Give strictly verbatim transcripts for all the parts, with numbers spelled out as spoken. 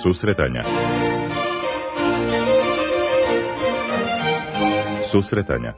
Susretanja. Susretanja.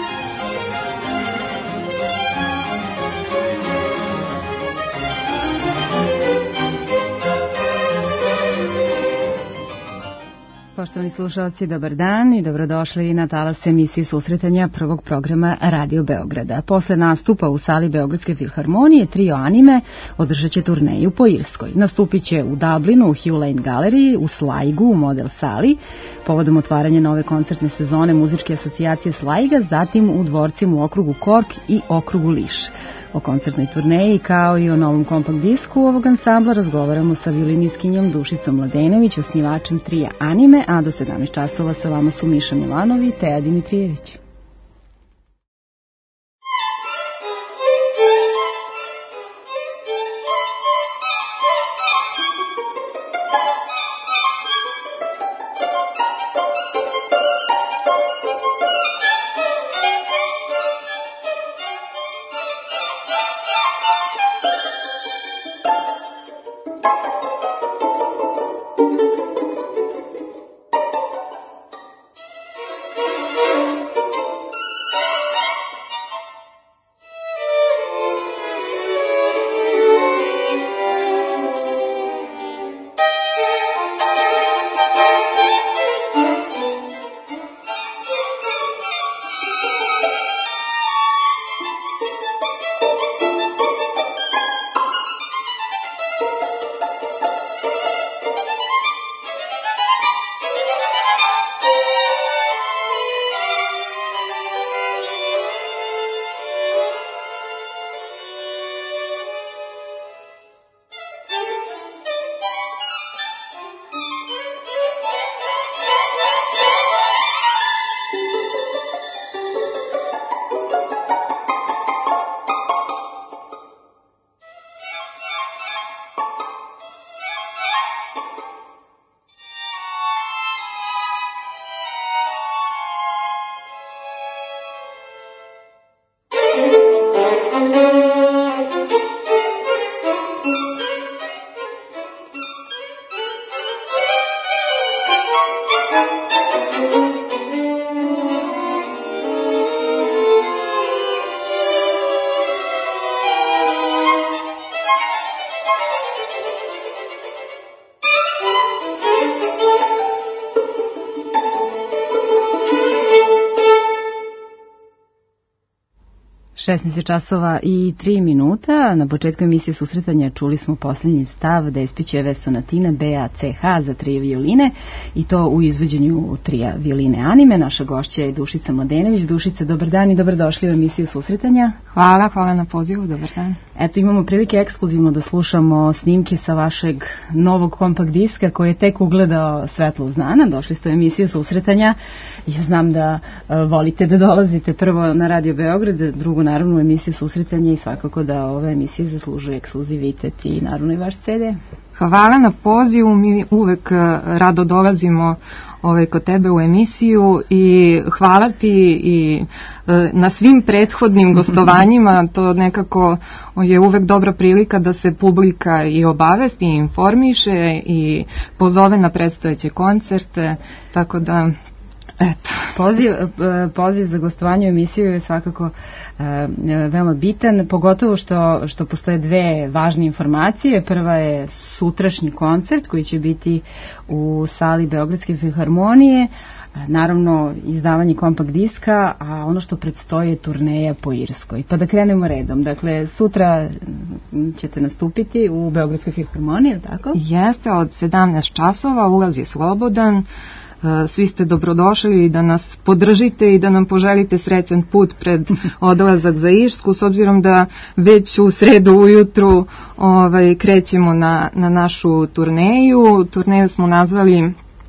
Poštovani slušalci, dobar dan i dobrodošli na talas emisije Susretanja prvog programa Radio Beograda. Posle nastupa u sali Beogradske filharmonije, trio Anime održat će turneju po Irskoj. Nastupit će u Dublinu, u Hugh Lane galeriji, u Slajgu, u Model sali, povodom otvaranja nove koncertne sezone Muzičke asocijacije Slajga, zatim u dvorcima u okrugu Kork i okrugu Liš. O koncertnoj turneji kao i o novom kompakt disku ovog ansambla razgovaramo sa violiniskinjom Dušicom Mladenović, osnivačem trija Anime, a do sedamnaest časova sa vama su Miša Milanov i Teja Dimitrijević. šesnaest časova i tri minuta. Na početku emisije Susretanja čuli smo poslednji stav Despićeve sonatina B A C H za tri violine i to u izvođenju trija violine Anime. Naša gošća je Dušica Mladenović. Dušica, dobar dan i dobrodošli u emisiju Susretanja. Hvala, hvala na pozivu, dobar dan. Eto, imamo prilike ekskluzivno da slušamo snimke sa vašeg novog kompakt diska koji je tek ugledao svetlost dana. Došli ste u emisiju Susretanja. Ja znam da uh, volite da dolazite prvo na Radio Beograd, drugo naravno u emisiju Susretanja i svakako da ova emisija zaslužuje ekskluzivitet i naravno i vaš C D. Hvala na pozivu, mi uvek rado dolazimo ovaj, kod tebe u emisiju i hvala ti i e, na svim prethodnim gostovanjima, to nekako je uvek dobra prilika da se publika i obavesti i informiše i pozove na predstojeće koncerte, tako da eto. Poziv, poziv za gostovanje u emisiju je svakako e, veoma bitan, pogotovo što, što postoje dve važne informacije. Prva je sutrašnji koncert koji će biti u sali Beogradske filharmonije, naravno izdavanje kompakt diska, a ono što predstoji je turneja po Irskoj. Pa da krenemo redom. Dakle, sutra ćete nastupiti u Beogradskoj filharmoniji, je li tako? Jeste, od sedamnaest časova, ulaz je slobodan. Svi ste dobrodošli da nas podržite i da nam poželite srećan put pred odlazak za Irsku, s obzirom da već u sredu ujutru ovaj, krećemo na, na našu turneju. Turneju smo nazvali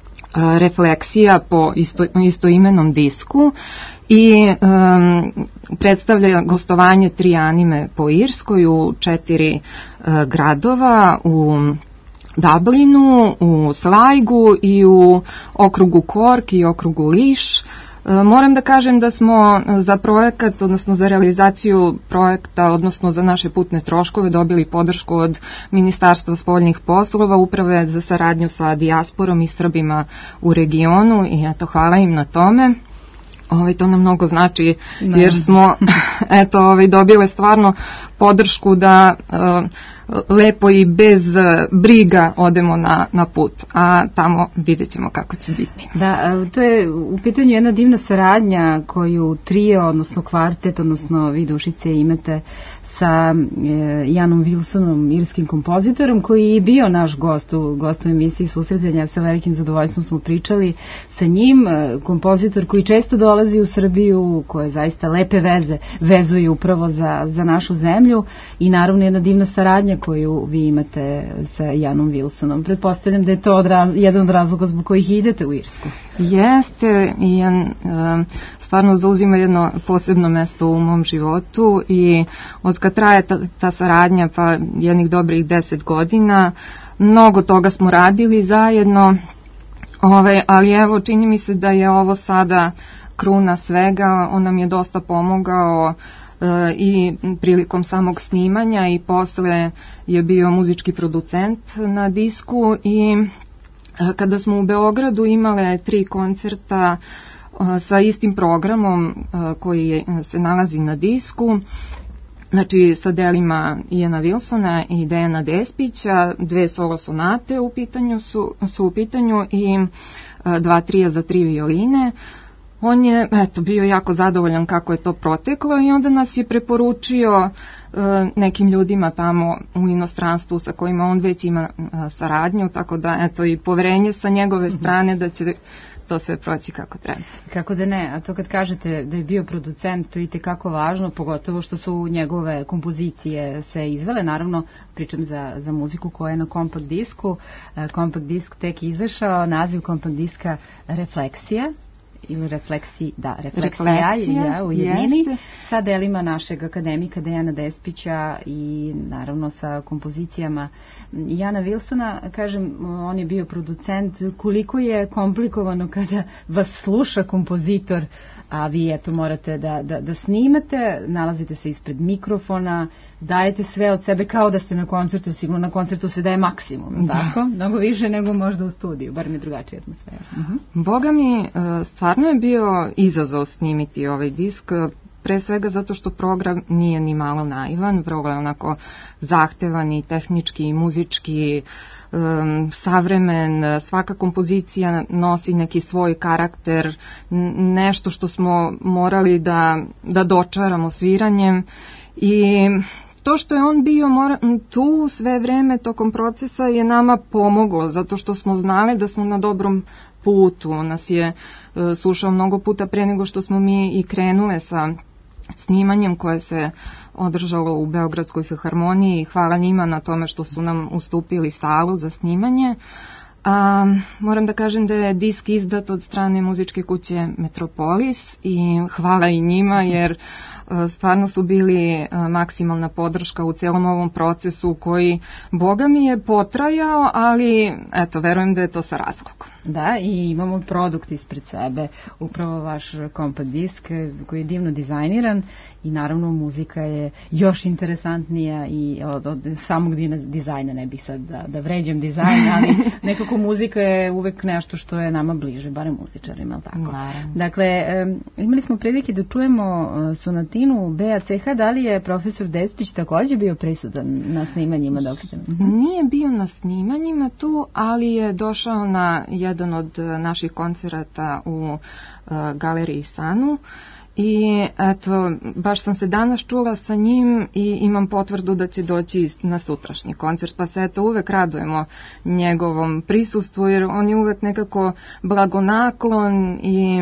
a, Refleksija po isto, istoimenom disku i um, predstavlja gostovanje tri Anime po Irskoj u četiri a, gradova, u Dublinu, u Slajgu i u okrugu Kork i okrugu Liš. Moram da kažem da smo za projekat, odnosno za realizaciju projekta, odnosno za naše putne troškove dobili podršku od Ministarstva spoljnih poslova, Uprave za saradnju sa dijasporom i Srbima u regionu i eto, hvala im na tome. Ovaj, to nam mnogo znači jer smo eto, ovaj, dobile stvarno podršku da uh, lepo i bez uh, briga odemo na, na put, a tamo vidjet ćemo kako će biti. Da, to je u pitanju jedna divna saradnja koju trio, odnosno kvartet, odnosno vi Dušice imate sa Janom Wilsonom, irskim kompozitorom, koji je bio naš gost u, gost u emisiji Susretanja. Sa velikim zadovoljstvom smo pričali sa njim, kompozitor koji često dolazi u Srbiju, koje zaista lepe veze vezuje upravo za, za našu zemlju i naravno jedna divna saradnja koju vi imate sa Janom Wilsonom. Pretpostavljam da je to odraz, jedan od razloga zbog kojih idete u Irsku. Jeste, i Jan stvarno zauzima jedno posebno mesto u mom životu i od kad traje ta, ta saradnja pa jednih dobrih deset godina, mnogo toga smo radili zajedno, ove, ali evo čini mi se da je ovo sada kruna svega. On nam je dosta pomogao e, i prilikom samog snimanja i posle je bio muzički producent na disku i kada smo u Beogradu imale tri koncerta sa istim programom koji se nalazi na disku, znači sa delima Iana Wilsona i Dejana Despića, dve solo sonate u pitanju su, su u pitanju i dva trija za tri violine. On je eto, bio jako zadovoljan kako je to proteklo i onda nas je preporučio e, nekim ljudima tamo u inostranstvu sa kojima on već ima e, saradnju, tako da eto i poverenje sa njegove strane da će to sve proći kako treba. Kako da ne, a to kad kažete da je bio producent, to je itekako važno, pogotovo što su njegove kompozicije se izvele, naravno pričam za, za muziku koja je na kompakt disku, kompakt disk tek izašao, naziv kompakt diska Refleksija, ili refleksi, da, refleksija je u jednini, jeste, sa delima našeg akademika Dejana Despića i naravno sa kompozicijama Jana Wilsona. Kažem, on je bio producent. Koliko je komplikovano kada vas sluša kompozitor, a vi eto morate da, da, da snimate, nalazite se ispred mikrofona, dajete sve od sebe kao da ste na koncertu, sigurno na koncertu se daje maksimum, tako? Mnogo više nego možda u studiju, bar mi drugačija atmosfera. Uh-huh. Boga mi, stvarno je bio izazov snimiti ovaj disk, pre svega zato što program nije ni malo naivan, vrlo je onako zahtevan i tehnički i muzički, um, savremen, svaka kompozicija nosi neki svoj karakter, nešto što smo morali da, da dočaramo sviranjem i to što je on bio mora, tu sve vreme tokom procesa je nama pomoglo, zato što smo znali da smo na dobrom putu. On nas je uh, slušao mnogo puta pre nego što smo mi i krenule sa snimanjem koje se održalo u Beogradskoj filharmoniji. Hvala njima na tome što su nam ustupili salu za snimanje. A, moram da kažem da je disk izdat od strane muzičke kuće Metropolis i hvala i njima jer a, stvarno su bili a, maksimalna podrška u celom ovom procesu koji, Boga mi, je potrajao, ali eto, verujem da je to sa razlogom. Da, i imamo produkt ispred sebe, upravo vaš kompakt disk koji je divno dizajniran i naravno muzika je još interesantnija i od, od samog dizajna, ne bih sad da, da vređam dizajn, ali nekako muzika je uvek nešto što je nama bliže, barem muzičarima, tako. Naravno. Dakle, imali smo prilike da čujemo sonatinu B A C H, da li je profesor Despić takođe bio prisutan na snimanjima? Dok ste... Nije bio na snimanjima tu, ali je došao na jedan od naših koncerata u uh, Galeriji Sanu i eto, baš sam se danas čula sa njim i imam potvrdu da će doći na sutrašnji koncert, pa se eto uvek radujemo njegovom prisustvu jer on je uvek nekako blagonaklon i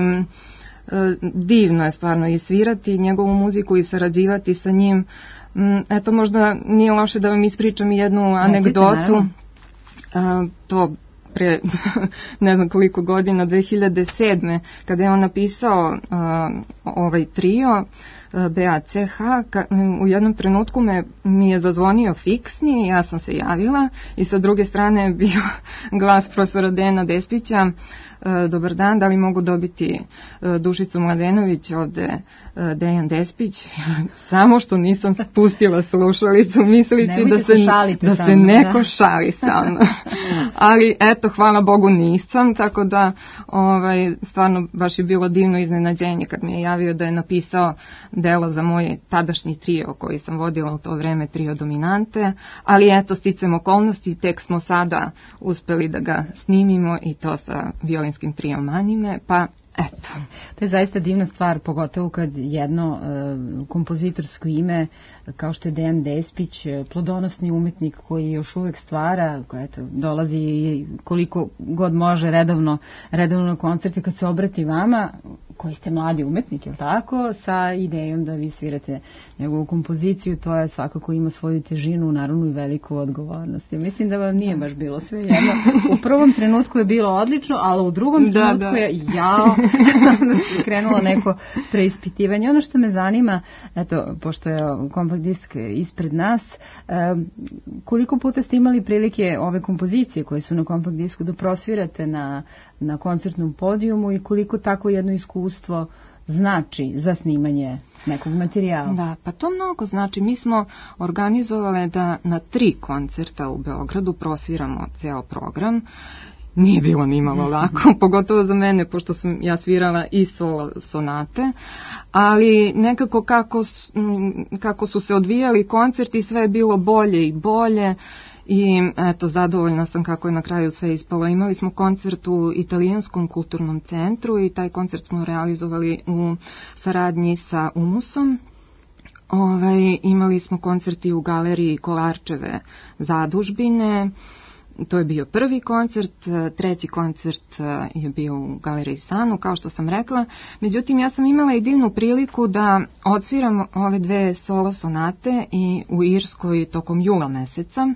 uh, divno je stvarno i svirati njegovu muziku i sarađivati sa njim. Um, eto, možda nije loše da vam ispričam jednu anegdotu. Uh, to pre ne znam koliko godina, dve hiljade sedme, kada je on napisao uh, ovaj trio B A C H, ka, u jednom trenutku me, mi je zazvonio fiksni, ja sam se javila i sa druge strane je bio glas profesora Dejana Despića. Dobar dan, da li mogu dobiti Dušicu Mladenović, ovde Dejan Despić? Samo što nisam spustila slušalicu mislići da se, da se neko da. šali sa mnom. Ali eto, hvala Bogu nisam, tako da ovaj, stvarno baš je bilo divno iznenađenje kad mi je javio da je napisao delo za moj tadašnji trio koji sam vodila u to vreme, trio Dominante, ali eto, sticam okolnosti, tek smo sada uspeli da ga snimimo i to sa violinskim trijom anime, pa eto. To je zaista divna stvar, pogotovo kad jedno uh, kompozitorsko ime, kao što je Dejan Despić, plodonosni umetnik koji još uvek stvara, koji eto, dolazi koliko god može redovno, redovno na koncerte, kad se obrati vama, koji ste mladi umetnik, je li tako, sa idejom da vi svirate njegovu kompoziciju, to je svakako ima svoju težinu, naravno i veliku odgovornost. Ja mislim da vam nije baš bilo sve jedno. U prvom trenutku je bilo odlično, ali u drugom trenutku da, da. je jao, krenulo neko preispitivanje. Ono što me zanima, eto, pošto je kompakt disk ispred nas, koliko puta ste imali prilike ove kompozicije koje su na kompakt disku da prosvirate na, na koncertnom podijumu i koliko tako jedno iskustvo znači za snimanje nekog materijala? Da, pa to mnogo znači. Mi smo organizovali da na tri koncerta u Beogradu prosviramo ceo program. Nije bilo ni malo lako, pogotovo za mene, pošto sam ja svirala i solo sonate, ali nekako kako, kako su se odvijali koncerti, sve je bilo bolje i bolje. I eto, zadovoljna sam kako je na kraju sve ispalo. Imali smo koncert u Italijanskom kulturnom centru i taj koncert smo realizovali u saradnji sa Umusom. Ovaj, imali smo koncerti u galeriji Kolarčeve zadužbine. To je bio prvi koncert, treći koncert je bio u galeriji Sanu, kao što sam rekla. Međutim, ja sam imala i divnu priliku da odsviram ove dve solo sonate i u Irskoj tokom jula meseca.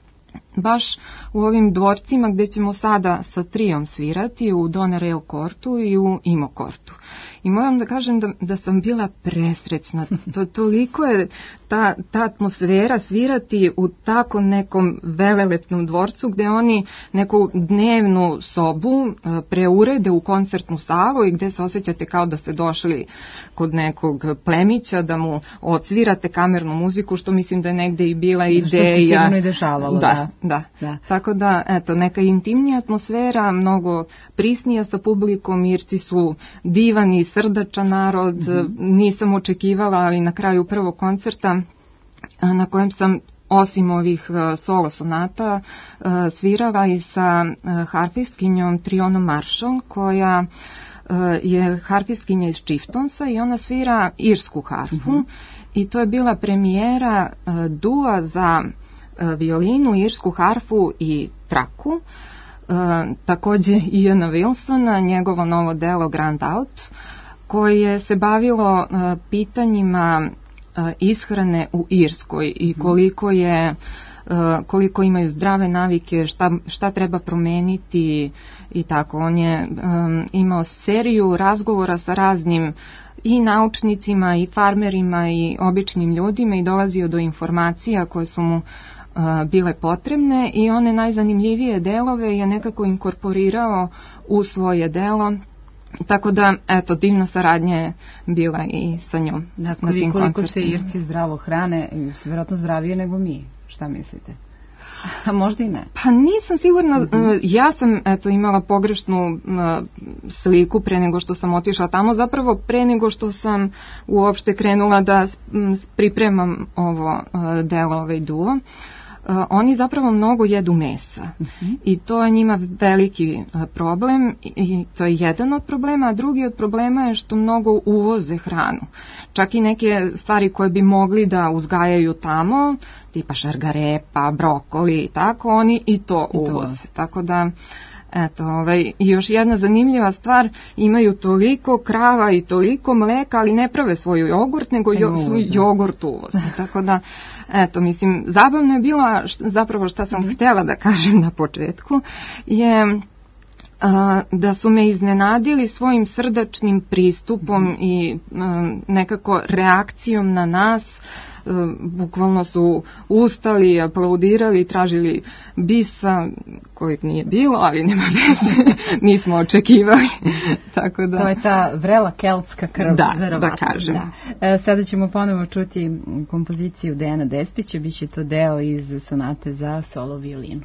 Baš u ovim dvorcima gde ćemo sada sa trijom svirati, u Donerail Kortu i u Imo Kortu. I moram da kažem da, da sam bila presrećna. To, toliko je ta, ta atmosfera svirati u tako nekom velelepnom dvorcu gde oni neku dnevnu sobu preurede u koncertnu salu i gde se osjećate kao da ste došli kod nekog plemića, da mu odsvirate kamernu muziku, što mislim da je negde i bila ideja. Što se sigurno i dešavalo. Da, da, da. Tako da, eto, neka intimnija atmosfera, mnogo prisnija sa publikom, Irci su divani, srdačan narod, mm-hmm. nisam očekivala, ali na kraju prvog koncerta na kojem sam osim ovih solo sonata svirala i sa harfistkinjom Trionom Marshall, koja je harfistkinja iz Chiftonsa i ona svira irsku harfu, mm-hmm. i to je bila premijera dua za violinu, irsku harfu i traku. Uh, takođe Iana Wilsona, njegovo novo delo Grand Out, koje se bavilo uh, pitanjima uh, ishrane u Irskoj i koliko je uh, koliko imaju zdrave navike, šta, šta treba promeniti i tako. On je um, imao seriju razgovora sa raznim i naučnicima i farmerima i običnim ljudima i dolazio do informacija koje su mu bile potrebne i one najzanimljivije delove je nekako inkorporirao u svoje delo, tako da, eto, divna saradnja je bila i sa njom. Da, koliko, koliko se Irci zdravo hrane, vjerojatno zdravije nego mi, šta mislite? A možda i ne. Pa nisam sigurna, mm-hmm. ja sam eto imala pogrešnu sliku pre nego što sam otišla tamo, zapravo pre nego što sam uopšte krenula da pripremam ovo delo, ovaj duo. Uh, oni zapravo mnogo jedu mesa, uh-huh. i to je njima veliki uh, problem i to je jedan od problema, a drugi od problema je što mnogo uvoze hranu. Čak i neke stvari koje bi mogli da uzgajaju tamo, tipa šargarepa, brokoli i tako, oni i to I uvoze. To. Tako da, Eto, ovaj, i još jedna zanimljiva stvar, imaju toliko krava i toliko mleka, ali ne prave svoj jogurt, nego jo, svoj jogurt uvoz. Tako da, eto, mislim, zabavno je bilo, zapravo šta sam mm-hmm. htjela da kažem na početku, je a, da su me iznenadili svojim srdačnim pristupom mm-hmm. i a, nekako reakcijom na nas. Bukvalno su ustali, aplaudirali, tražili bisa, kojeg nije bilo, ali nema veze, nismo očekivali. Tako da... To je ta vrela keltska krv, da, verovatno. Da kažem. Da. E, sada ćemo ponovo čuti kompoziciju Dejana Despića, bit će to deo iz sonate za solo violinu.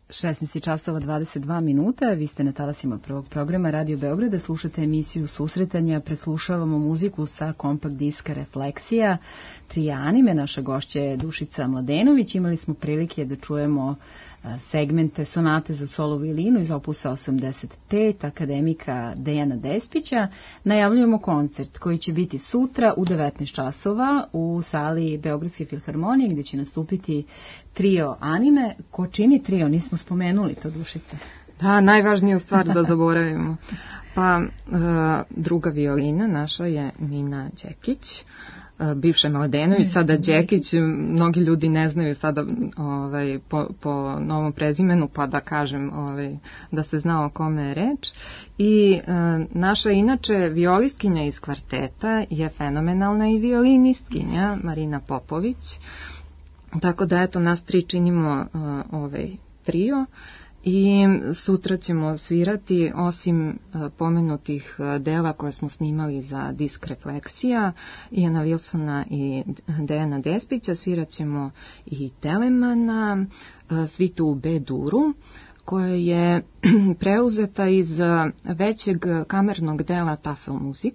šesnaest časova dvadeset dva minuta, vi ste na talasima prvog programa Radio Beograda, slušate emisiju Susretanja, preslušavamo muziku sa kompakt diska Refleksija, tri anime, naša gošća je Dušica Mladenović, imali smo prilike da čujemo segmente sonate za solo violinu iz opusa osamdeset pet akademika Dejana Despića. Najavljujemo koncert koji će biti sutra u devetnaest časova u sali Beogradske filharmonije gdje će nastupiti trio anime. Ko čini trio? Nismo spomenuli to, Dušice. Da, najvažniju stvar da zaboravimo. Pa druga violina naša je Mina Đekić, bivša Mladenović, sada Đekić, mnogi ljudi ne znaju sada ovaj, po, po novom prezimenu, pa da kažem ovaj, da se zna o kome je reč. I e, naša inače violistkinja iz kvarteta je fenomenalna i violinistkinja Marina Popović, tako da eto nas tri činimo uh, ovaj trio. I sutra ćemo svirati, osim uh, pomenutih uh, dela koje smo snimali za disk Refleksija, Ijana Wilsona i Dejana Despića, svirat ćemo i Telemana, uh, svitu u B-duru, koja je preuzeta iz uh, većeg kamernog dela Tafelmusik.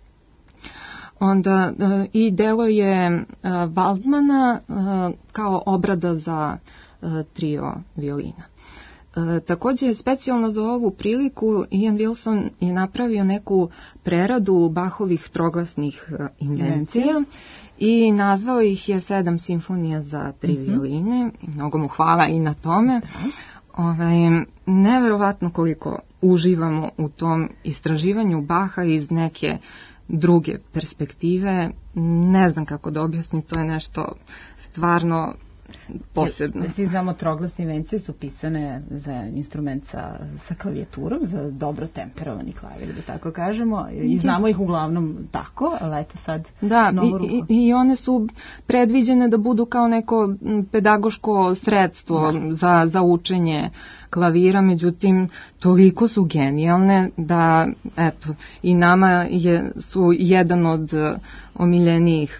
Onda uh, i delo je uh, Waldmana uh, kao obrada za uh, trio violina. E, također je specijalno za ovu priliku Ian Wilson je napravio neku preradu Bachovih troglasnih uh, invencija i nazvao ih je sedam simfonija za tri mm-hmm. violine. Mnogo mu hvala i na tome. Ovaj, neverovatno koliko uživamo u tom istraživanju Bacha iz neke druge perspektive. Ne znam kako da objasnim, to je nešto stvarno posebno. Svi znamo troglasne invencije su pisane za instrument sa, sa klavijaturom, za dobro temperovani klavir, da tako kažemo, i znamo ih uglavnom tako, ali eto sad da, novo ruko. I, i one su predviđene da budu kao neko pedagoško sredstvo da. za, za učenje klavira, međutim toliko su genijalne da eto i nama je, su jedan od omiljenijih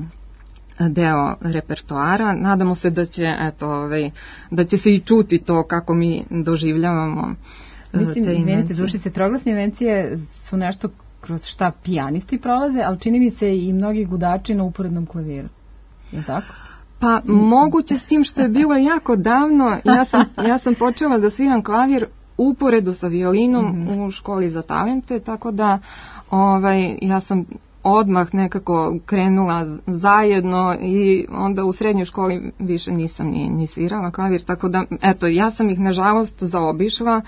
deo repertoara. Nadamo se da će eto ovaj da će se i čuti to kako mi doživljavamo. Mislim, te invencije. Dušice, troglasne invencije su nešto kroz šta pijanisti prolaze, ali čini mi se i mnogi gudači na uporednom klaviru. Je tako? Pa moguće, s tim što je bilo jako davno. Ja sam, ja sam počela da sviram klavir uporedo sa violinom mm-hmm. u školi za talente, tako da ovaj ja sam odmah nekako krenula zajedno i onda u srednjoj školi više nisam ni, ni svirala klavir, tako da, eto, ja sam ih nažalost zaobišla,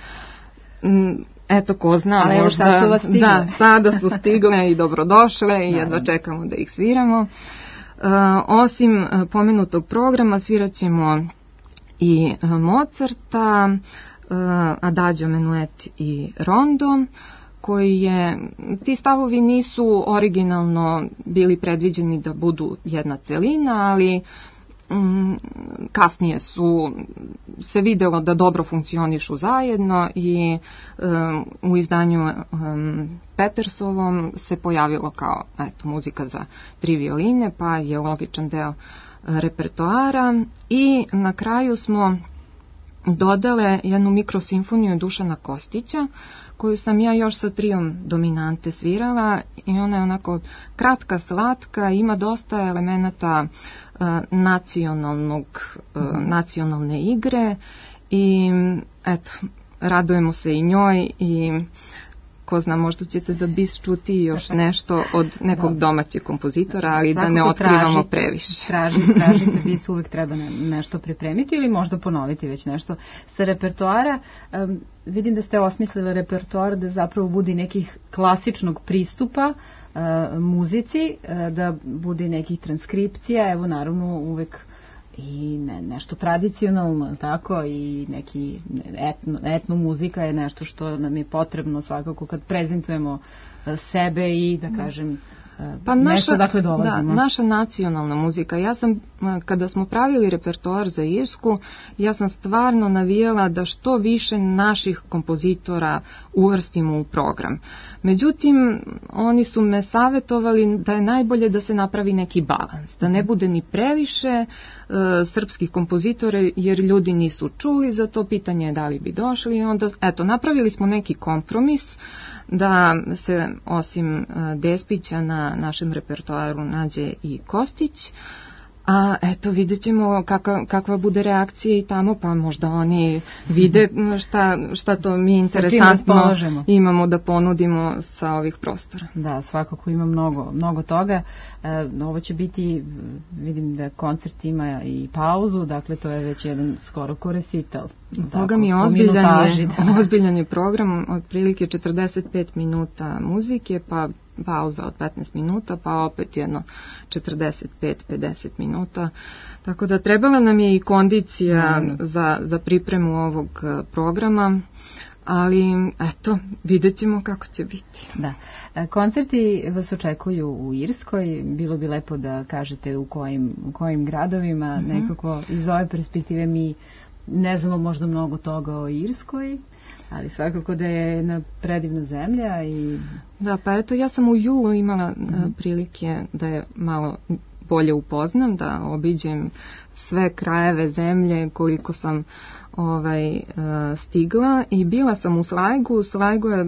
eto, ko zna, ali možda, evo sad su vas stigle. Da, sada su stigle i dobrodošle i jedva čekamo da ih sviramo. Uh, osim uh, pomenutog programa svirat ćemo i uh, Mozarta, uh, Adagio, Menuet i Rondo, koji je, ti stavovi nisu originalno bili predviđeni da budu jedna celina, ali mm, kasnije su se videlo da dobro funkcionišu zajedno i um, u izdanju um, Petersovom se pojavilo kao eto, muzika za tri violine, pa je logičan deo uh, repertoara. I na kraju smo dodale jednu mikrosimfoniju Dušana Kostića, koju sam ja još sa trijom dominante svirala i ona je onako kratka, slatka, ima dosta elemenata uh, nacionalnog, uh, nacionalne igre i eto, radujemo se i njoj i ko zna, možda ćete za bis čuti još nešto od nekog domaćeg kompozitora, ali da ne otkrivamo previše. Tražite, tražite, bis uvijek treba nešto pripremiti ili možda ponoviti već nešto sa repertoara. Um, vidim da ste osmislili repertoar da zapravo budi nekih klasičnog pristupa uh, muzici, uh, da budi nekih transkripcija, evo naravno uvijek i ne, nešto tradicionalno, tako, i neki etno, etno muzika je nešto što nam je potrebno svakako kad prezentujemo sebe i, da kažem, pa naša, mjesto dakle dolazimo. Da, naša nacionalna muzika. Ja sam, kada smo pravili repertoar za Irsku, ja sam stvarno navijala da što više naših kompozitora uvrstimo u program. Međutim, oni su me savjetovali da je najbolje da se napravi neki balans, da ne bude ni previše e, srpskih kompozitora, jer ljudi nisu čuli za to, pitanje je da li bi došli. I onda, eto, napravili smo neki kompromis da se osim e, Despića na našem repertoaru nađe i Kostić. A eto, vidjet ćemo kakva, kakva bude reakcija i tamo, pa možda oni vide šta, šta to mi interesantno imamo da ponudimo sa ovih prostora. Da, svakako ima mnogo, mnogo toga. E, ovo će biti, vidim da koncert ima i pauzu, dakle to je već jedan skoro koresital. Boga mi ozbiljan je, ozbiljan je program, otprilike četrdeset pet minuta muzike, pa pauza od petnaest minuta, pa opet jedno četrdeset pet do pedeset minuta. Tako da trebala nam je i kondicija mm. za, za pripremu ovog programa, ali eto, vidjet ćemo kako će biti. Da. Koncerti vas očekuju u Irskoj, bilo bi lepo da kažete u kojim, u kojim gradovima, mm-hmm. nekako iz ove perspektive mi ne znamo možda mnogo toga o Irskoj, ali svakako da je jedna predivna zemlja. I da, pa eto, ja sam u julu imala mm-hmm. prilike da je malo bolje upoznam, da obiđem sve krajeve zemlje koliko sam ovaj stigla i bila sam u Slajgu. Slajgu je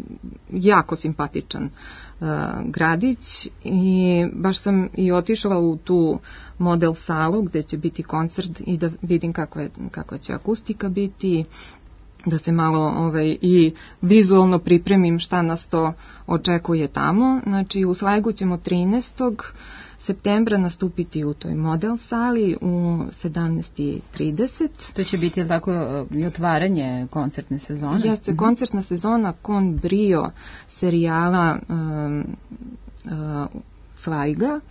jako simpatičan uh, gradić i baš sam i otišla u tu model salu gdje će biti koncert i da vidim kakva, je, kakva će akustika biti, da se malo ovaj, i vizualno pripremim šta nas to očekuje tamo. Znači u Slajgu ćemo trinaestog septembra nastupiti u toj model sali u sedamnaest i trideset. To će biti tako i otvaranje koncertne sezone? Jeste, koncertna sezona Con Brio serijala um, uh, Slajga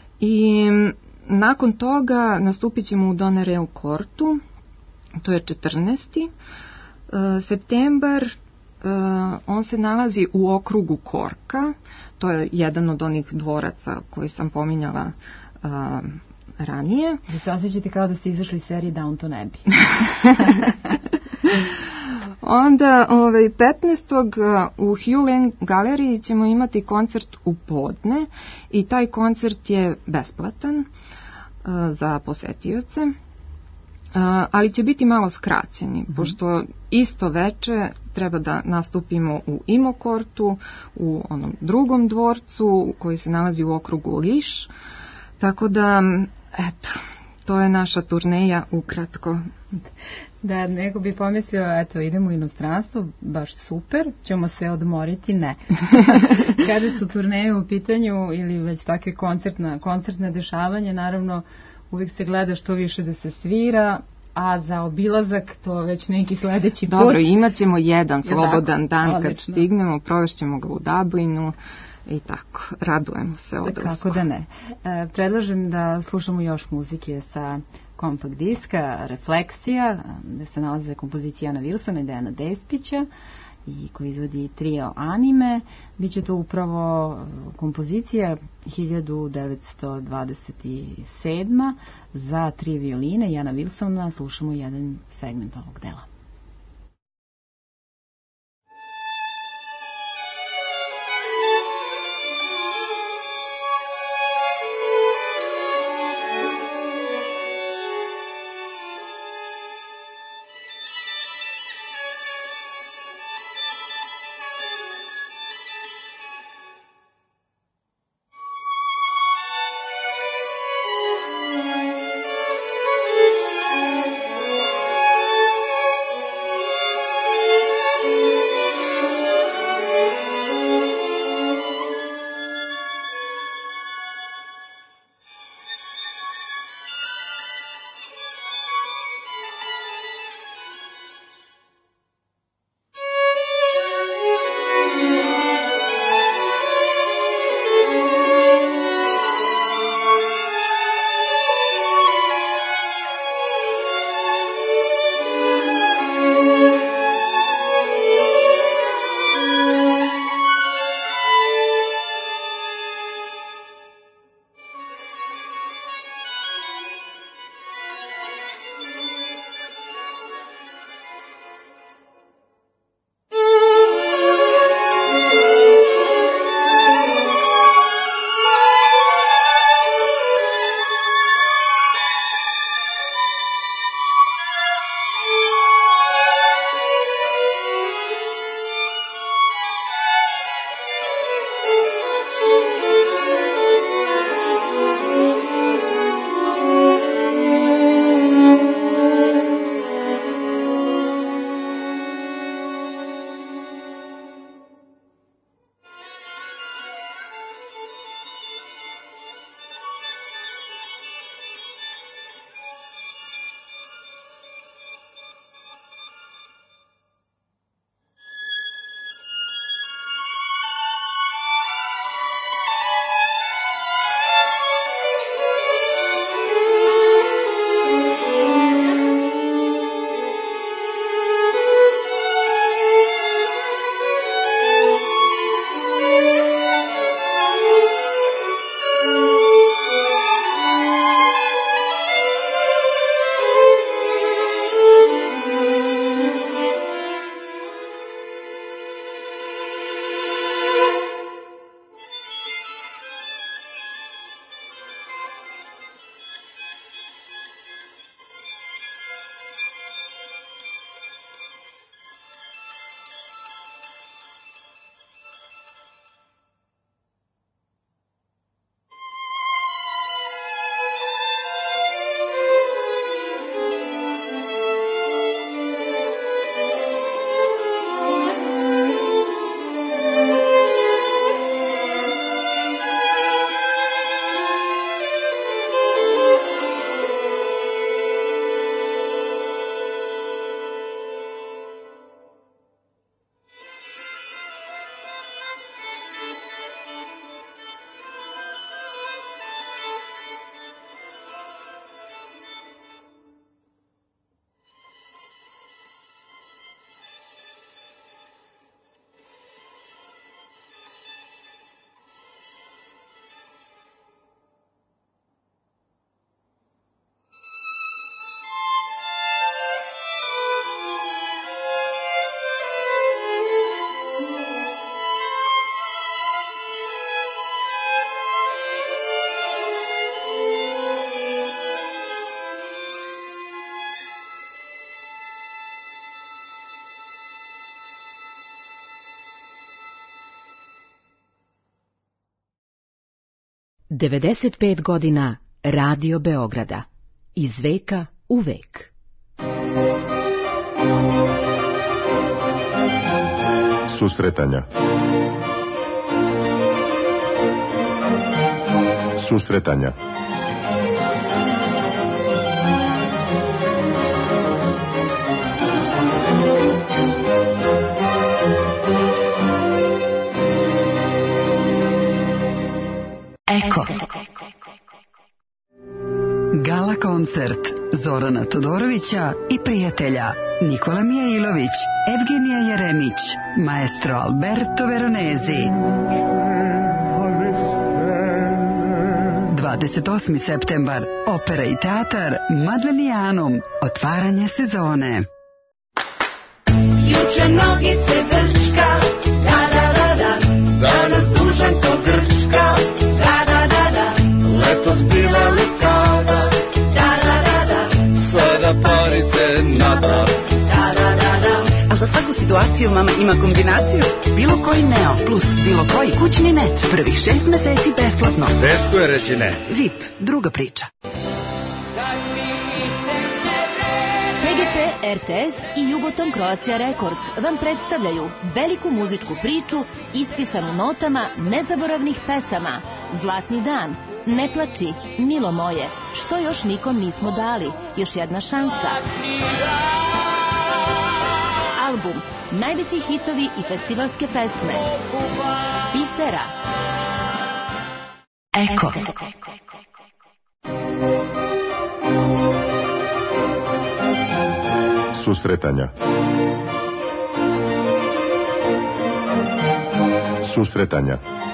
i nakon toga nastupit ćemo u Donnereu Kortu, to je četrnaesti Uh, septembar. Uh, on se nalazi u okrugu Korka, to je jedan od onih dvoraca koji sam pominjala uh, ranije. Vi se osjećate kao da ste izašli iz serije Downton Abbey. Onda ovaj, petnaestog u Hugh Lane galeriji ćemo imati koncert u podne i taj koncert je besplatan uh, za posetioce. Uh, ali će biti malo skraćeni, mm-hmm. pošto isto veče treba da nastupimo u Imokortu, u onom drugom dvorcu koji se nalazi u okrugu Liš, tako da, eto, to je naša turneja ukratko. Da, neko bi pomislio, eto, idemo u inostranstvo, baš super, ćemo se odmoriti, ne. Kada su turneje u pitanju ili već takve koncertna, koncertne dešavanje, naravno, uvijek se gleda što više da se svira, a za obilazak to već neki sledeći put. Dobro, imat ćemo jedan slobodan dan odlično. Kad stignemo, provešćemo ga u Dublinu i tako, radujemo se odlasku. Kako da ne. E, predlažem da slušamo još muzike sa kompakt diska Refleksija, gde se nalaze kompozicija Jana Wilsona i Dejana Despića i koji izvodi trio Anime. Biće to upravo kompozicija hiljadu devetsto dvadeset sedma za tri violine Jana Wilsona. Slušamo jedan segment ovog dela. devedeset pet godina Radio Beograda. Iz veka u vek. Susretanja. Susretanja. Eko. Gala koncert Zorana Todorovića i prijatelja Nikola Mijailović, Evgenija Jeremić, maestro Alberto Veronezi. dvadeset osmi septembar, opera i teatar Madlenijanum, otvaranje sezone. Juče nogice Grčka, da da da da, danas dužan ko Grčka, da da da da, letos bila Lukada, da da da da, sada parice nada, da da da da. A za svaku situaciju mama ima kombinaciju. Bilo koji Neo plus bilo koji kućni net, prvih šest meseci besplatno. Teško je reći ne. V I P, druga priča. P G P, R T S i Jugoton Croatia Records vam predstavljaju veliku muzičku priču ispisanu notama nezaboravnih pesama. Zlatni dan, Ne plači, Milo moje, Što još nikom nismo dali, Još jedna šansa. Album, najveći hitovi i festivalske pesme. Bisera. Eko. Susretanja. Susretanja.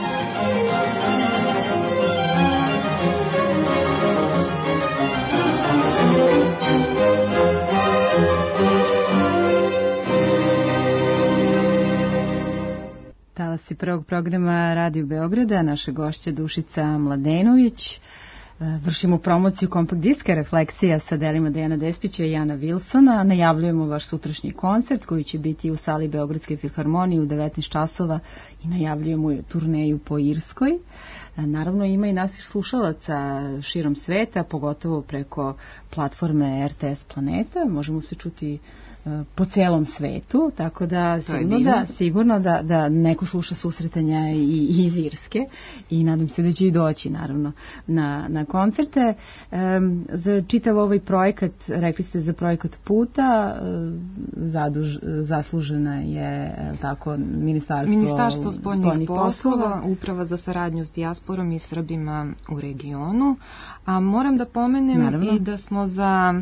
Talasi prvog programa Radio Beograda, naša gošća Dušica Mladenović. Vršimo promociju kompakt diska Refleksija sa delima Dejana Despića i Jana Vilsona. Najavljujemo vaš sutrašnji koncert koji će biti u sali Beogradske filharmonije u devetnaest časova i najavljujemo turneju po Irskoj. Naravno ima i naših slušalaca širom sveta, pogotovo preko platforme R T S Planeta. Možemo se čuti po celom svetu, tako da sigurno da, sigurno da, da neko sluša susretanja i, i iz Irske i nadam se da će i doći naravno na, na koncerte. Um, za čitav ovaj projekat, rekli ste za projekat puta, zaduž, zaslužena je tako Ministarstvo, Ministarstvo spoljnih, spoljnih poslova, poslova, Uprava za saradnju s dijasporom i Srbima u regionu. A moram da pomenem naravno i da smo za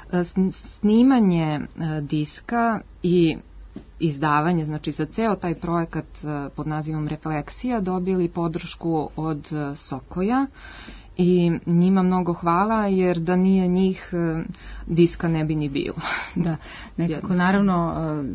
snimanje diska i izdavanje, znači za ceo taj projekat pod nazivom Refleksija dobili podršku od Sokoja i njima mnogo hvala jer da nije njih diska ne bi ni bilo. Da, nekako naravno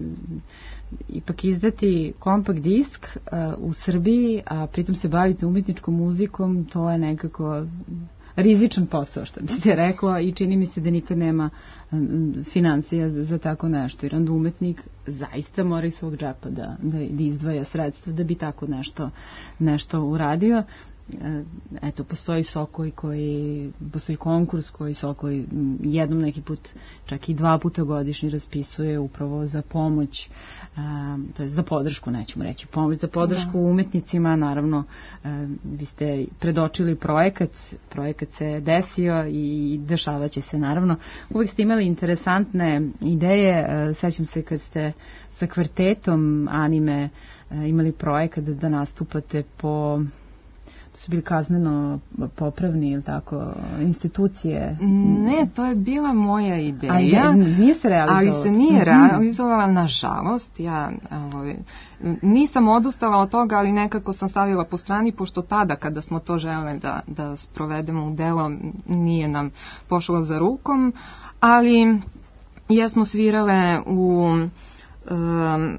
ipak izdati kompakt disk u Srbiji, a pritom se baviti umjetničkom muzikom, to je nekako rizičan posao, što bi se reklo, i čini mi se da nikad nema financija za, za tako nešto, jer onda umetnik zaista mora iz svog džepa da, da, da izdvaja sredstva da bi tako nešto, nešto uradio. Eto, postoji Sokoj koji, postoji konkurs koji Sokoj jednom neki put, čak i dva puta godišnji raspisuje upravo za pomoć, a, to je za podršku, nećemo reći pomoć, za podršku da. umetnicima, naravno a, vi ste predočili projekat, projekat se desio i dešavaće se naravno. Uvijek ste imali interesantne ideje, a, sećam se kad ste sa kvartetom anime a, imali projekat da, da nastupate po su bili kazneno popravni ili tako institucije? Ne, to je bila moja ideja. A nije se realizovala? Ali se nije realizovala, nažalost. Ja ovaj, nisam odustala od toga, ali nekako sam stavila po strani, pošto tada kada smo to žele da, da sprovedemo u delo, nije nam pošlo za rukom, ali jesmo svirale u um,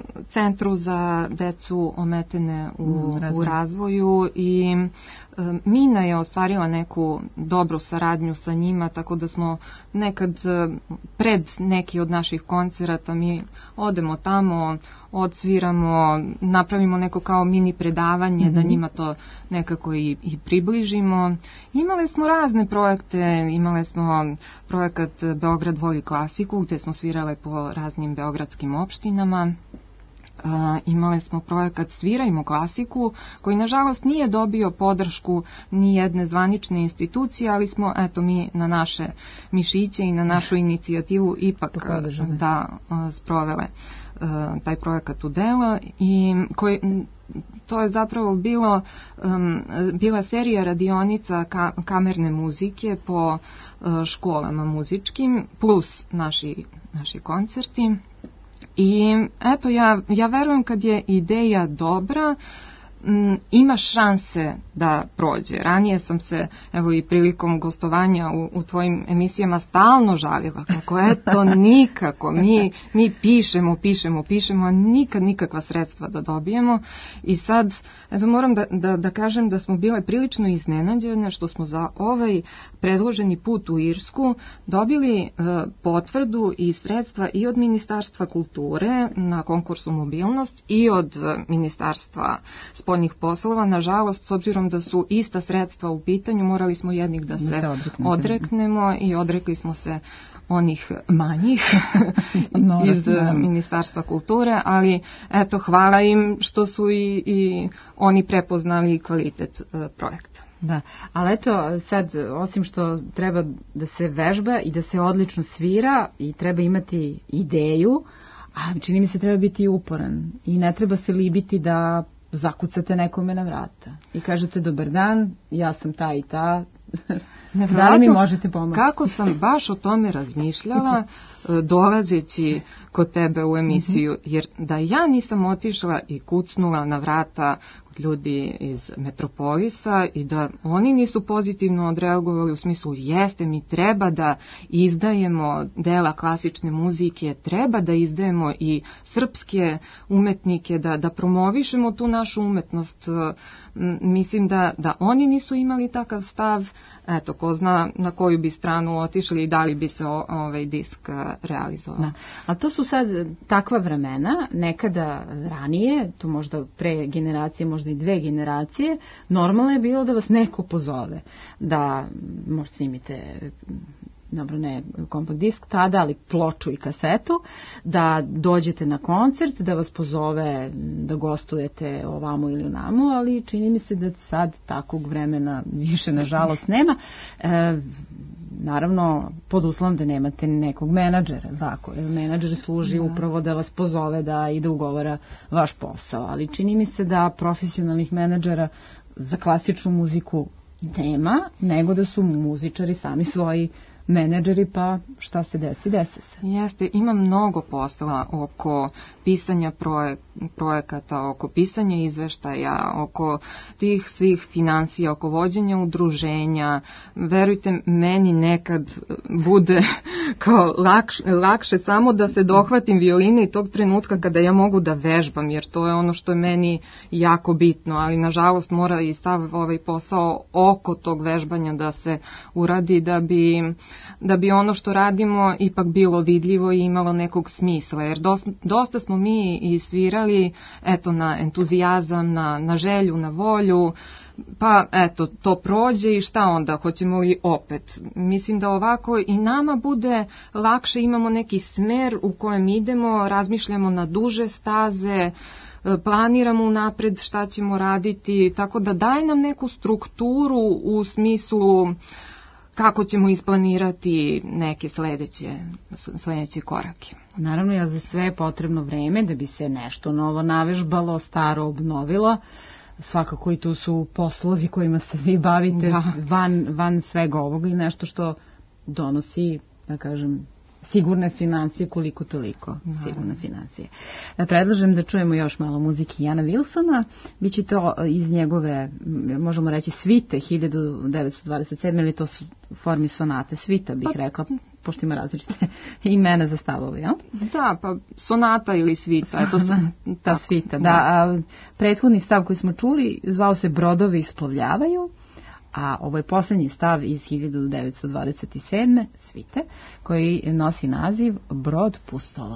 centru za decu ometene u, Mm, razvoju. u razvoju i e, Mina je ostvarila neku dobru saradnju sa njima, tako da smo nekad e, pred neki od naših koncerata mi odemo tamo, odsviramo, napravimo neko kao mini predavanje, mm-hmm. da njima to nekako i, i približimo. Imali smo razne projekte, imali smo projekat Beograd voli klasiku, gde smo svirale po raznim beogradskim opštinama. Uh, imali smo projekat Svirajmo klasiku, koji nažalost nije dobio podršku ni jedne zvanične institucije, ali smo eto mi na naše mišiće i na našu inicijativu ipak uh, da uh, sprovele uh, taj projekat u delo i koji to je zapravo bilo um, bila serija radionica ka, kamerne muzike po uh, školama muzičkim plus naši naši koncerti. I eto, ja, ja verujem kad je ideja dobra, m, ima šanse da prođe. Ranije sam se, evo i prilikom gostovanja u, u tvojim emisijama stalno žalila, kako eto nikako, mi, mi pišemo, pišemo, pišemo, a nikad nikakva sredstva da dobijemo. I sad, eto moram da, da, da kažem da smo bile prilično iznenađene što smo za ovaj predloženi put u Irsku dobili e, potvrdu i sredstva i od Ministarstva kulture na konkursu Mobilnost i od Ministarstva spoljnih poslova. Nažalost, s obzirom da su ista sredstva u pitanju, morali smo jednih da se, da se odreknemo i odrekli smo se onih manjih iz Ministarstva kulture, ali eto, hvala im što su i, i oni prepoznali kvalitet uh, projekta. Da, ali eto sad, osim što treba da se vežba i da se odlično svira i treba imati ideju, a čini mi se treba biti uporan i ne treba se libiti da zakucate nekome na vrata i kažete dobar dan, ja sam ta i ta, da li mi možete pomoći? Kako sam baš o tome razmišljala dolazeći kod tebe u emisiju, jer da ja nisam otišla i kucnula na vrata ljudi iz Metropolisa i da oni nisu pozitivno odreagovali u smislu jeste, mi treba da izdajemo dela klasične muzike, treba da izdajemo i srpske umetnike, da, da promovišemo tu našu umetnost. Mislim da, da oni nisu imali takav stav, eto, ko zna na koju bi stranu otišli i da li bi se o, ovaj disk realizovao. Da. A to su sad takva vremena, nekada ranije, to možda pre generacije, možda i dve generacije, normalno je bilo da vas neko pozove, da možda snimite, dobro ne kompakt disk tada, ali ploču i kasetu, da dođete na koncert, da vas pozove da gostujete ovamo ili onamo, ali čini mi se da sad takvog vremena više nažalost nema. E, naravno, pod uslovom da nemate nekog menadžera, tako, jer menadžer služi da. upravo da vas pozove da ide ugovara vaš posao, ali čini mi se da profesionalnih menadžera za klasičnu muziku nema, nego da su muzičari sami svoji menadžeri, pa šta se desi, desi se. Jeste, ima mnogo posla oko pisanja projek, projekata, oko pisanja izveštaja, oko tih svih financija, oko vođenja udruženja. Verujte, meni nekad bude kao lakše, lakše samo da se dohvatim violine i tog trenutka kada ja mogu da vežbam, jer to je ono što je meni jako bitno, ali nažalost mora i sav ovaj posao oko tog vežbanja da se uradi da bi da bi ono što radimo ipak bilo vidljivo i imalo nekog smisla, jer dosta, dosta smo mi i svirali eto na entuzijazam, na, na želju, na volju, pa eto to prođe i šta onda, hoćemo li opet. Mislim da ovako i nama bude lakše, imamo neki smer u kojem idemo, razmišljamo na duže staze, planiramo unapred šta ćemo raditi, tako da daje nam neku strukturu u smislu kako ćemo isplanirati neke sledeće, sledeće korake. Naravno, ja za sve je potrebno vreme da bi se nešto novo navežbalo, staro obnovilo. Svakako i tu su poslovi kojima se vi bavite da. van, van svega ovoga i nešto što donosi, da kažem, sigurne financije, koliko toliko sigurne financije. Predlažem da čujemo još malo muzike Jana Wilsona. Biće to iz njegove, možemo reći, svite hiljadu devetsto dvadeset sedme ili to su u formi sonate, svita bih rekla, pošto ima različite imena za stavove, jel? Da, pa sonata ili svita. Eto, ta svita, da. A prethodni stav koji smo čuli zvao se Brodovi isplovljavaju, a ovo je posljednji stav iz hiljadu devetsto dvadeset sedme svite, koji nosi naziv Brod pustolov.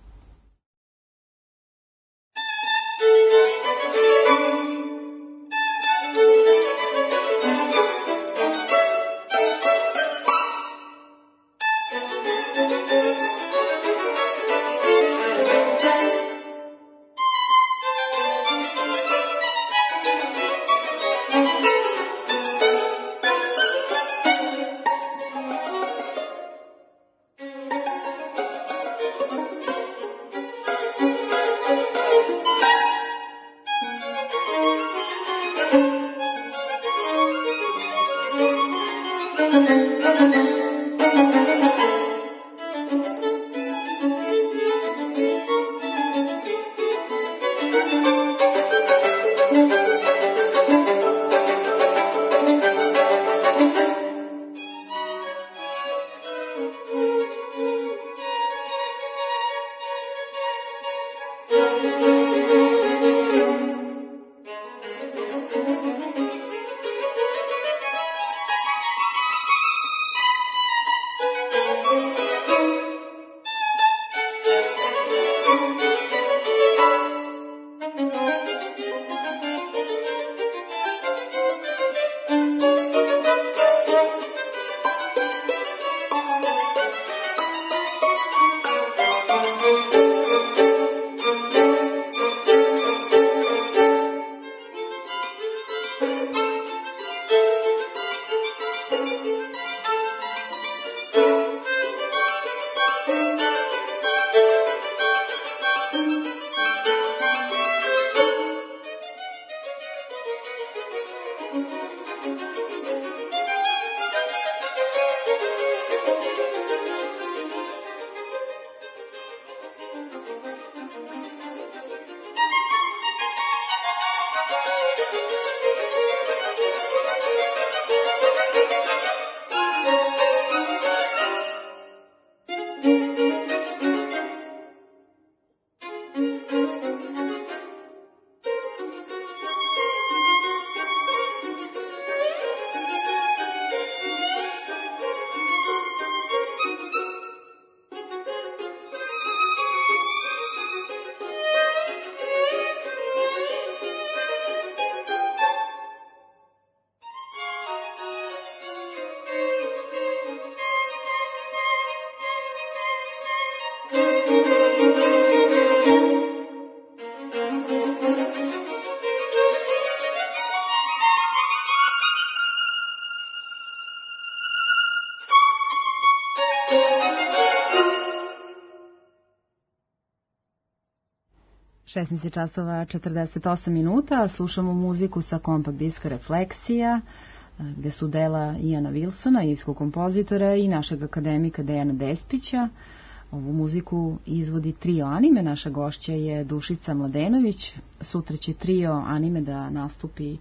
šesnaest časova četrdeset osam minuta, slušamo muziku sa kompakt diska Refleksija, gde su dela Jana Wilsona, irskog kompozitora, i našeg akademika Dejana Despića. Ovu muziku izvodi trio anime, naša gošća je Dušica Mladenović. Sutra će trio anime da nastupi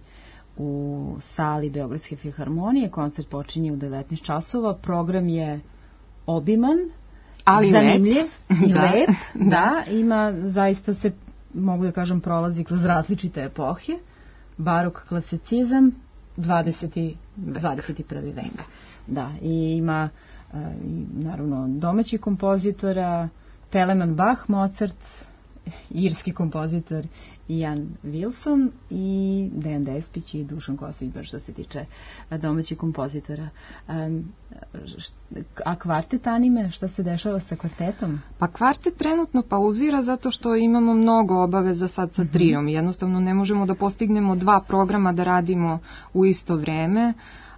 u sali Beogradske filharmonije. Koncert počinje u devetnaest časova. Program je obiman, ali zanimljiv i lep. Da, ima, zaista se, mogu da kažem, prolazi kroz različite epohe. Barok, klasicizam, dvadeseti, dvadeset i prvi vek. Da, i ima i naravno domaćih kompozitora, Telemann, Bach, Mozart, irski kompozitor Jan Wilson i Dejan Despić i Dušan Kosović, baš što se tiče domaćih kompozitora. A kvartet anime, šta se dešava sa kvartetom? Pa kvartet trenutno pauzira zato što imamo mnogo obaveza sad sa trijom. Jednostavno ne možemo da postignemo dva programa da radimo u isto vreme.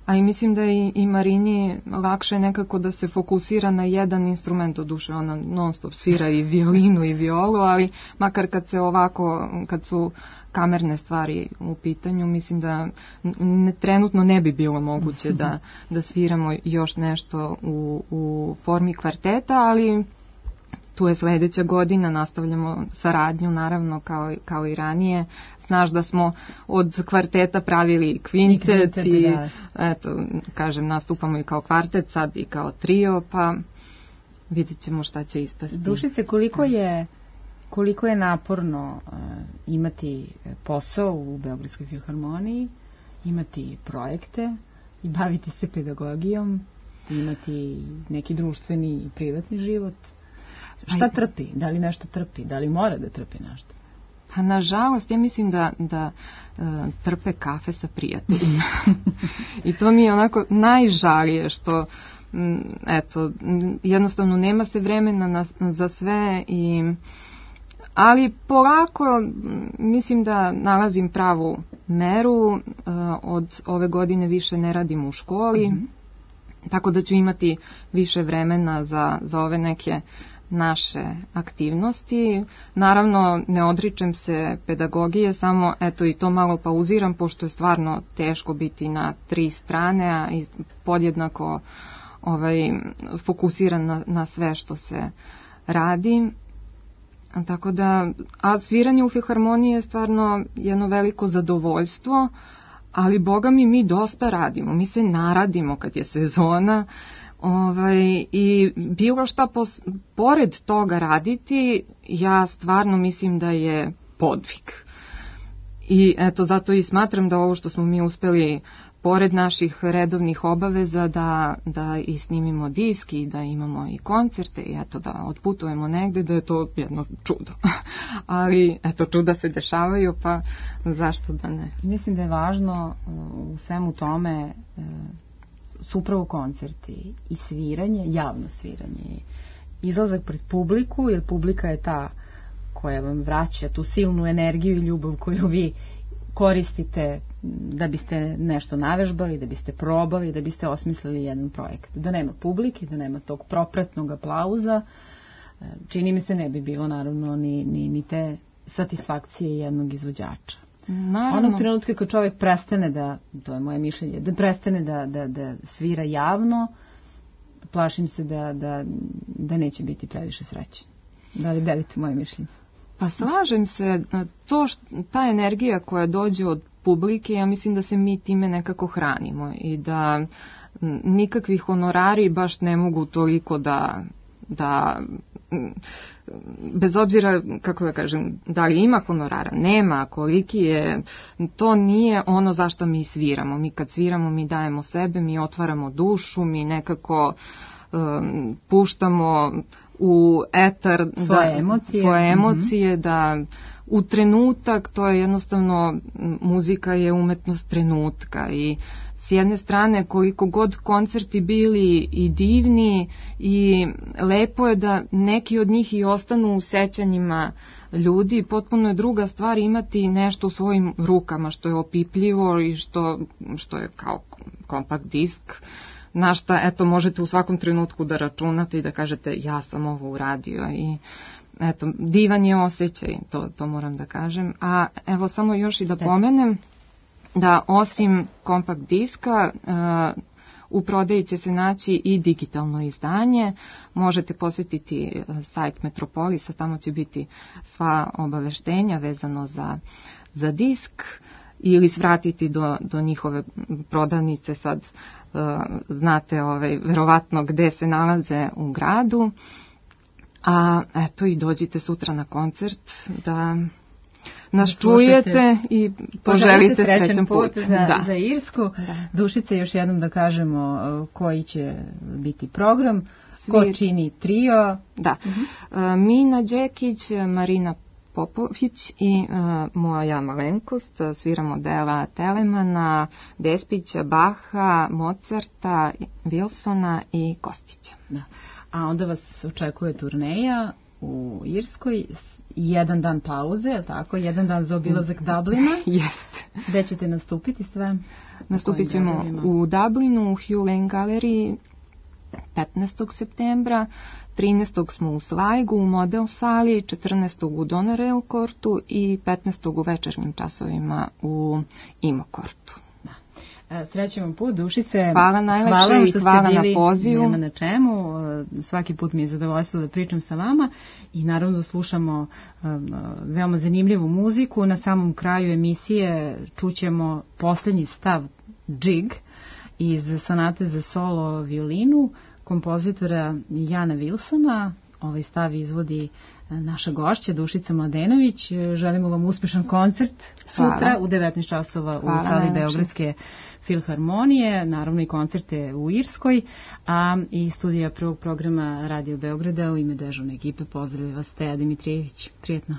a i mislim da i, i Marini lakše nekako da se fokusira na jedan instrument, od duše ona non stop svira i violinu i violu, ali makar kad se ovako, kad su kamerne stvari u pitanju, mislim da ne, trenutno ne bi bilo moguće da, da sviramo još nešto u, u formi kvarteta, ali tu je sledeća godina, nastavljamo saradnju naravno kao, kao i ranije. Znaš da smo od kvarteta pravili kvintet i, i eto, kažem, nastupamo i kao kvartet, sad i kao trio, pa vidjet ćemo šta će ispasti. Dušice, koliko je, koliko je naporno uh, imati posao u Beogradskoj filharmoniji, imati projekte i baviti se pedagogijom, imati neki društveni i privatni život? Šta trpi? Da li nešto trpi? Da li mora da trpi nešto? Pa nažalost, ja mislim da, da uh, trpe kafe sa prijateljima. I to mi je onako najžalije što m, eto, jednostavno nema se vremena na, za sve i ali polako mislim da nalazim pravu meru. Uh, od ove godine više ne radim u školi, mm-hmm. tako da ću imati više vremena za, za ove neke naše aktivnosti. Naravno, ne odričem se pedagogije, samo eto i to malo pauziram, pošto je stvarno teško biti na tri strane, a i podjednako ovaj, fokusiran na, na sve što se radi. Tako da, a sviranje u filharmoniji je stvarno jedno veliko zadovoljstvo, ali boga mi mi dosta radimo, mi se naradimo kad je sezona. Ovaj, i bilo šta pos, pored toga raditi, ja stvarno mislim da je podvig. I eto, zato i smatram da ovo što smo mi uspeli pored naših redovnih obaveza da, da i snimimo disk i da imamo i koncerte i eto da otputujemo negde, da je to jedno čudo. Ali eto, čuda se dešavaju, pa zašto da ne? Mislim da je važno u svemu tome su upravo koncerti i sviranje, javno sviranje, izlazak pred publiku, jer publika je ta koja vam vraća tu silnu energiju i ljubav koju vi koristite da biste nešto navežbali, da biste probali, da biste osmislili jedan projekt. Da nema publike, da nema tog propratnog aplauza, čini mi se ne bi bilo naravno ni, ni, ni te satisfakcije jednog izvođača. Naravno. Onog trenutka kad čovjek prestane da, to je moje mišljenje, da prestane da, da, da svira javno, plašim se da, da, da neće biti previše srećen. Da li delite moje mišljenje? Pa slažem se, to što, ta energija koja dođe od publike, ja mislim da se mi time nekako hranimo i da nikakvi honorari baš ne mogu toliko da, da bez obzira, kako da kažem, da li ima honorara, nema, koliki je, to nije ono zašto mi sviramo. Mi kad sviramo, mi dajemo sebe, mi otvaramo dušu, mi nekako um, puštamo u etar svoje da, emocije, svoje emocije mm-hmm. da u trenutak, to je jednostavno, muzika je umetnost trenutka i s jedne strane koliko god koncerti bili i divni i lepo je da neki od njih i ostanu u sećanjima ljudi, potpuno je druga stvar imati nešto u svojim rukama što je opipljivo i što, što je kao kompakt disk, na šta eto možete u svakom trenutku da računate i da kažete ja sam ovo uradio i eto, divan je osjećaj, to, to moram da kažem. A evo samo još i da pomenem da osim kompakt diska uh, u prodaji će se naći i digitalno izdanje. Možete posjetiti sajt Metropolisa, tamo će biti sva obaveštenja vezano za, za disk ili svratiti do, do njihove prodavnice, sad uh, znate ovaj, verovatno gde se nalaze u gradu. A eto i dođite sutra na koncert da nas čujete i poželite srećan put. put za, da. za Irsku. Da. Dušice, još jednom da kažemo koji će biti program, Svi... ko čini trio. Da, uh-huh. Mina Đekić, Marina Popović i uh, moja malenkost, sviramo dela Telemana, Despića, Baha, Mozarta, Wilsona i Kostića. Da. A onda vas očekuje turneja u Irskoj, jedan dan pauze, je li tako? Jedan dan za obilazak Dublina. Jeste. Gde ćete nastupiti sve? Nastupit ćemo u Dublinu, u Hugh Lane Gallery petnaestog septembra, trinaestog smo u Svajgu u Model sali, četrnaestog u Donerail Courtu i petnaestog u večernjim časovima u Imokortu. Srećan vam put, Dušice. Hvala najlepše i hvala na pozivu. Nema na čemu. Svaki put mi je zadovoljstvo da pričam sa vama i naravno da slušamo veoma zanimljivu muziku. Na samom kraju emisije čućemo posljednji stav Jig iz sonate za solo violinu kompozitora Jana Wilsona. Ovaj stav izvodi naša gošća Dušica Mladenović. Želimo vam uspešan koncert sutra Hvala. u devetnaest časova Hvala, u sali najlepše. Beogradske filharmonije, naravno i koncerte u Irskoj, a i studija prvog programa Radio Beograda u ime dežurne ekipe pozdravlja vas Teja Dimitrijević. Prijetno.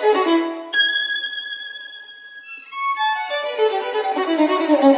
Thank you.